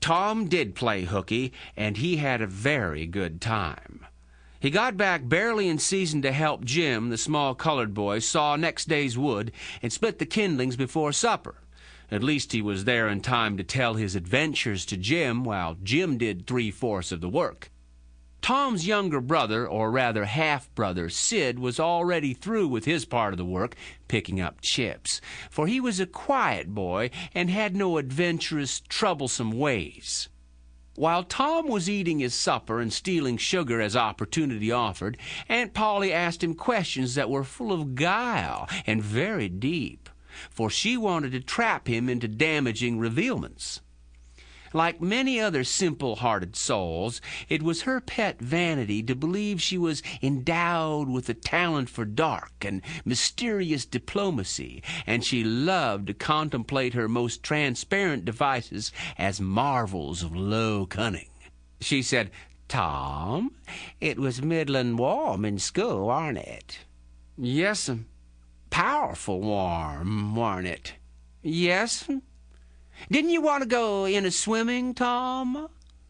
Tom did play hooky, and he had a very good time. He got back barely in season to help Jim, the small colored boy, saw next day's wood and split the kindlings before supper. At least he was there in time to tell his adventures to Jim, while Jim did 3/4 of the work. Tom's younger brother, or rather half-brother, Sid, was already through with his part of the work, picking up chips, for he was a quiet boy and had no adventurous, troublesome ways. While Tom was eating his supper and stealing sugar as opportunity offered, Aunt Polly asked him questions that were full of guile and very deep, for she wanted to trap him into damaging revealments. Like many other simple-hearted souls, it was her pet vanity to believe she was endowed with a talent for dark and mysterious diplomacy, and she loved to contemplate her most transparent devices as marvels of low cunning. She said, "Tom, it was middlin' warm in school, warn't it?" "Yes'm." "Powerful warm, warn't it?" "Yes'm." "Didn't you want to go in a swimming, Tom?"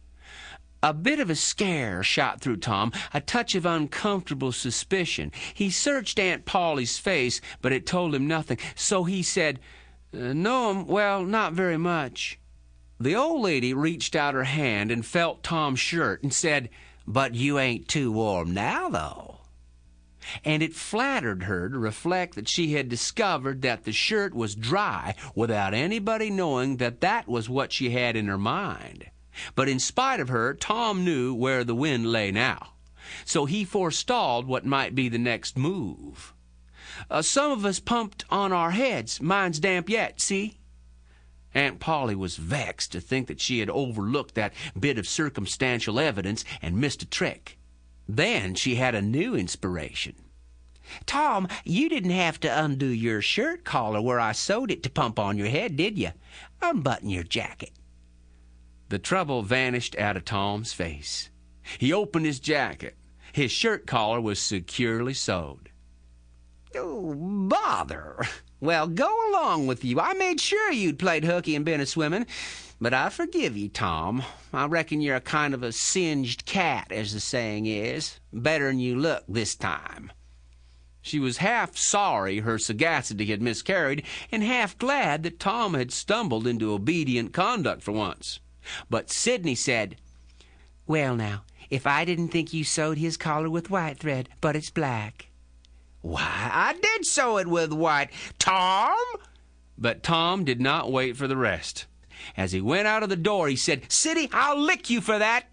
A bit of a scare shot through Tom, a touch of uncomfortable suspicion. He searched Aunt Polly's face, but it told him nothing, so he said, "No, well, not very much." The old lady reached out her hand and felt Tom's shirt and said, "But you ain't too warm now, though." And it flattered her to reflect that she had discovered that the shirt was dry without anybody knowing that that was what she had in her mind. But in spite of her, Tom knew where the wind lay now, so he forestalled what might be the next move. "Some of us pumped on our heads. Mine's damp yet, see?" Aunt Polly was vexed to think that she had overlooked that bit of circumstantial evidence and missed a trick. Then she had a new inspiration. "Tom, you didn't have to undo your shirt collar where I sewed it to pump on your head, did you? Unbutton your jacket." The trouble vanished out of Tom's face. He opened his jacket. His shirt collar was securely sewed. "Oh, bother. Well, go along with you. I made sure you'd played hooky and been a-swimming. But I forgive you, Tom. I reckon you're a kind of a singed cat, as the saying is. Better'n you look this time." She was half sorry her sagacity had miscarried, and half glad that Tom had stumbled into obedient conduct for once. But Sidney said, "Well, now, if I didn't think you sewed his collar with white thread, but it's black." "Why, I did sew it with white, Tom!" But Tom did not wait for the rest. As he went out of the door, he said, "Sidney, I'll lick you for that."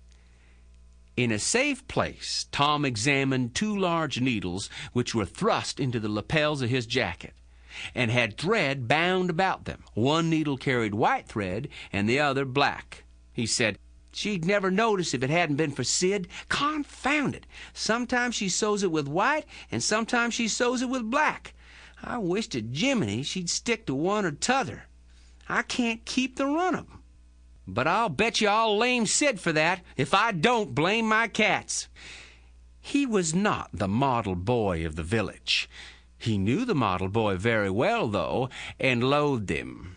In a safe place, Tom examined 2 large needles which were thrust into the lapels of his jacket, and had thread bound about them. One needle carried white thread, and the other black. He said, "She'd never notice if it hadn't been for Sid. Confound it! Sometimes she sews it with white, and sometimes she sews it with black. I wish to Jiminy she'd stick to one or t'other. I can't keep the run of 'em. But I'll bet you I'll lame Sid for that. If I don't, blame my cats." He was not the model boy of the village. He knew the model boy very well, though, and loathed him.